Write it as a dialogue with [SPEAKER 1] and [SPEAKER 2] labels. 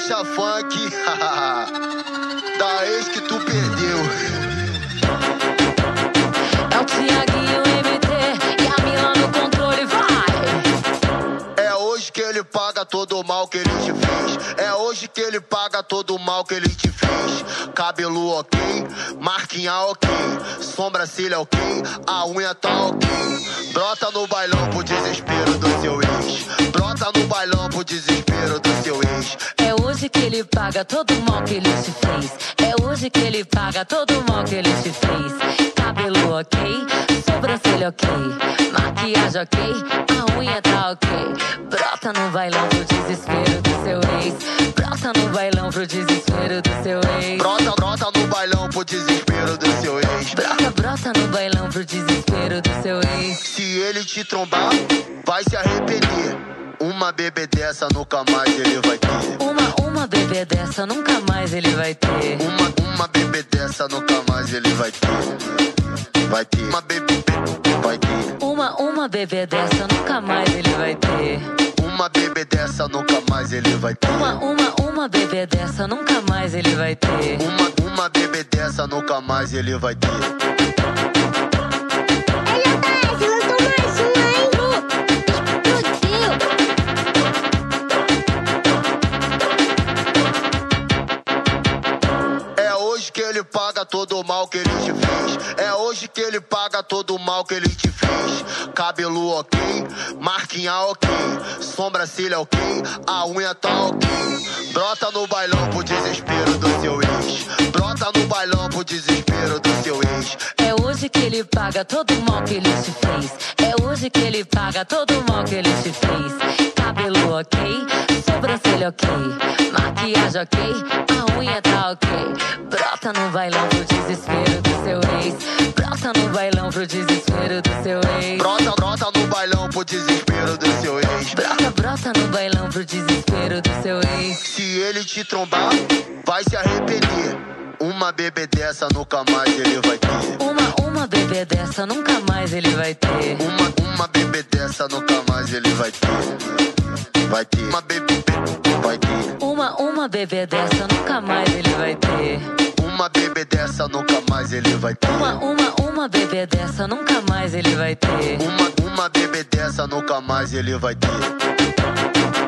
[SPEAKER 1] marcha funk da ex que tu perdeu.
[SPEAKER 2] É o Thiaguinho MT e a Mila no controle, vai!
[SPEAKER 1] É hoje que ele paga todo o mal que ele te fez. É hoje que ele paga todo o mal que ele te fez. Cabelo ok, marquinha ok, sobrancelha ok, a unha tá ok. Brota no bailão pro desespero do seu ex. Brota no bailão pro desespero do seu ex.
[SPEAKER 2] É hoje que ele paga todo o mal que ele te fez. É hoje que ele paga todo o mal que ele te fez. Cabelo ok, sobrancelha ok, maquiagem ok, a unha tá ok. Brota no bailão pro desespero do seu ex. Brota no bailão pro desespero do seu ex.
[SPEAKER 1] Brota no bailão pro desespero do seu ex.
[SPEAKER 2] Brota no bailão pro desespero do seu ex.
[SPEAKER 1] Se ele te trombar, vai se arrepender. Uma bebê dessa nunca mais ele vai ter.
[SPEAKER 2] Uma bebê dessa nunca mais ele vai ter.
[SPEAKER 1] Uma bebê dessa nunca mais ele vai ter. Vai ter. Uma bebê vai ter.
[SPEAKER 2] Uma bebê dessa nunca mais ele vai ter.
[SPEAKER 1] Uma bebê dessa nunca mais ele vai ter.
[SPEAKER 2] Uma bebê dessa nunca mais ele vai ter.
[SPEAKER 1] Uma bebê dessa nunca mais ele vai ter. Ele paga todo o mal que ele te fez. É hoje que ele paga todo o mal que ele te fez. Cabelo ok, marquinha ok, sobrancelha ok, a unha tá ok. Brota no bailão pro desespero do seu ex. Brota no bailão pro desespero do seu ex.
[SPEAKER 2] É hoje que ele paga todo o mal que ele te fez. É hoje que ele paga todo o mal que ele te fez. Cabelo ok, sobrancelha ok, maquiagem ok, a unha tá ok. Brota no bailão pro desespero do seu ex. Brota no bailão pro desespero do seu ex.
[SPEAKER 1] Brota no bailão pro desespero do seu ex.
[SPEAKER 2] Brota no bailão pro desespero do seu ex.
[SPEAKER 1] Se ele te trombar, vai se arrepender. Uma bebê dessa nunca mais ele vai ter.
[SPEAKER 2] Uma bebê dessa nunca mais ele vai ter.
[SPEAKER 1] Uma bebê dessa nunca mais ele vai ter. Vai ter. Uma bebê vai ter.
[SPEAKER 2] Uma bebê dessa nunca mais ele vai ter.
[SPEAKER 1] Uma bebê dessa nunca mais ele vai ter.
[SPEAKER 2] Uma bebê dessa nunca mais ele vai ter.
[SPEAKER 1] Uma bebê dessa nunca mais ele vai ter.